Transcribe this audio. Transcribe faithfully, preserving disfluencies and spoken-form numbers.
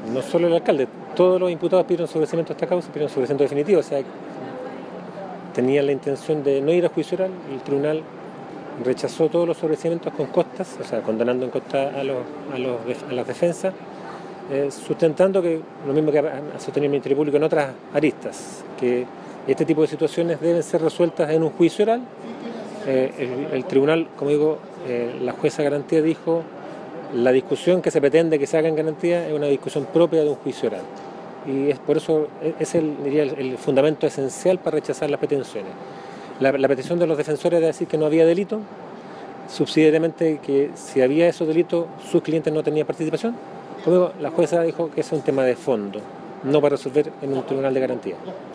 no solo el alcalde, todos los imputados pidieron sobreseimiento a esta causa, pidieron sobreseimiento definitivo, o sea, tenían la intención de no ir a juicio oral. El tribunal rechazó todos los sobreseimientos con costas, o sea, condenando en costa a, los, a, los, a las defensas, eh, sustentando que lo mismo que ha sostenido el Ministerio Público en otras aristas, que este tipo de situaciones deben ser resueltas en un juicio oral. Eh, el, el tribunal, como digo, eh, la jueza Garantía dijo, la discusión que se pretende que se haga en Garantía es una discusión propia de un juicio oral. Y es por eso es el, diría, el, el fundamento esencial para rechazar las pretensiones. La, la petición de los defensores de decir que no había delito, subsidiariamente que si había esos delitos, sus clientes no tenían participación. Como digo, la jueza dijo que es un tema de fondo, no para resolver en un tribunal de garantía.